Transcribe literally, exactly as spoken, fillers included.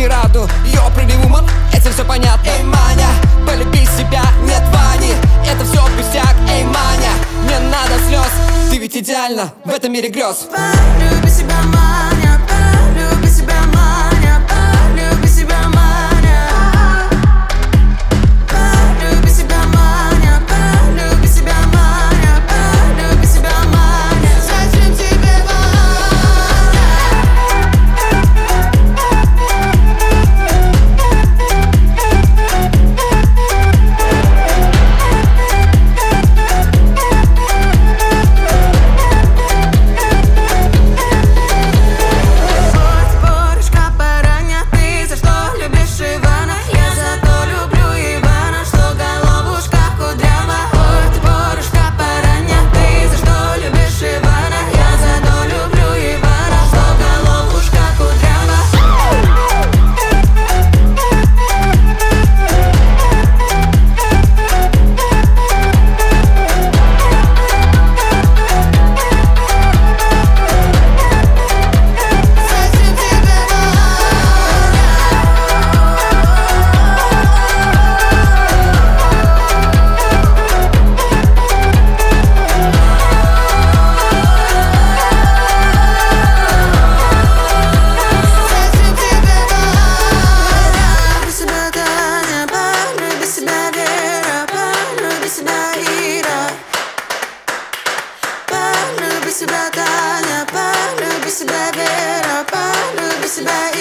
тираду. Йо, pretty woman, этим все понятно. Эй, Маня, полюби себя, нет Вани. Это все пустяк, эй, Маня, не надо слез. Ты ведь идеальна в этом мире грез. Полюби себя, Маня, полюби себя, Маня, полюби себя, Маня. Полюби себя, Маня, полюби себя, Маня, полюби себя, Маня. Зачем тебе себя, Таня, полюби себя, Вера, полюби себя.